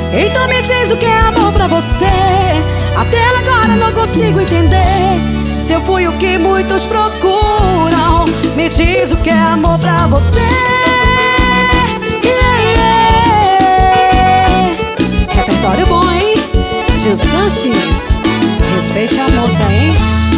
Então me diz o que é amor pra você. Até agora não consigo entender se eu fui o que muitos procuram. Me diz o que é amor pra você. Repertório bom, hein? Gil Sanches. Respeite a moça, hein?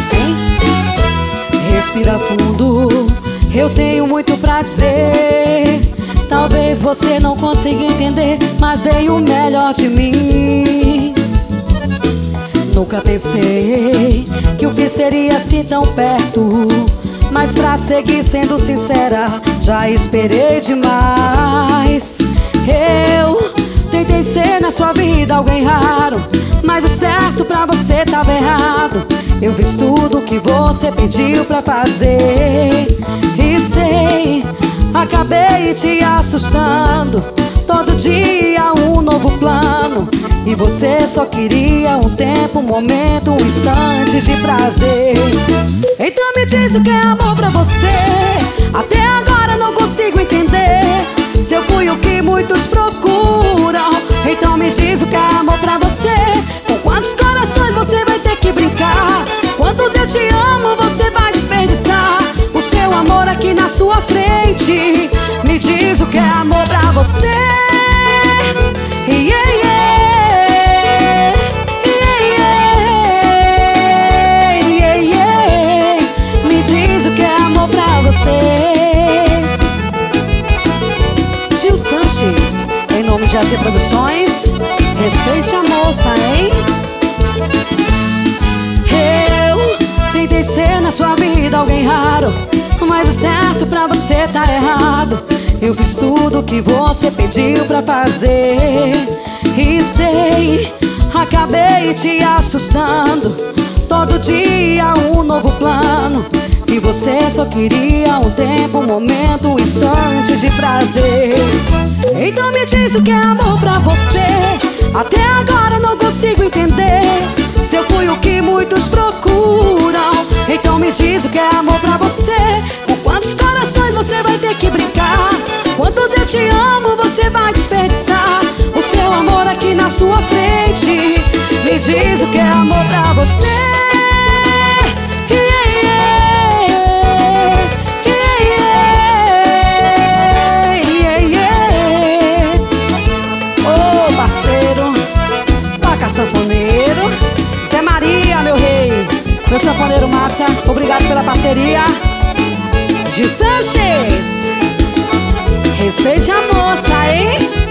Respira fundo, eu tenho muito pra dizer. Talvez você não consiga entender, mas dei o melhor de mim. Nunca pensei que o fim seria assim tão perto, mas pra seguir sendo sincera, já esperei demais. Eu tentei ser na sua vida alguém raro, mas o certo pra você tava errado. Eu fiz tudo o que você pediu pra fazer e sei, acabei te assustando. Todo dia um novo plano, e você só queria um tempo, um momento, um instante de prazer. Então me diz o que é amor pra você. Até agora não consigo entender se eu fui o que muitos procuram. Então me diz o que é amor pra você. Com quantos corações você vai ter que brincar? Quantos eu te amo você vai desperdiçar? O seu amor aqui na sua frente. Me diz o que é amor pra você. Yeah, yeah. Yeah, yeah. Yeah, yeah. Me diz o que é amor pra você. Gil Sanches, em nome de AG Produções. Respeite a moça, hein? Eu tentei ser na sua vida alguém raro, mas o certo pra você tá errado. Eu fiz tudo o que você pediu pra fazer e sei, acabei te assustando. Todo dia um novo plano, e você só queria um tempo, um momento, um instante de prazer. Então me diz o que é amor pra você. Até agora não consigo entender se eu fui o que muitos procuram. Então me diz o que é amor pra você. Com quantos corações você vai ter que brincar? Quantos eu te amo você vai desperdiçar? O seu amor aqui na sua frente. Me diz o que é amor pra você. Sanfoneiro Zé Maria, meu rei, meu sanfoneiro massa, obrigado pela parceria. Gil Sanches, respeite a moça, hein?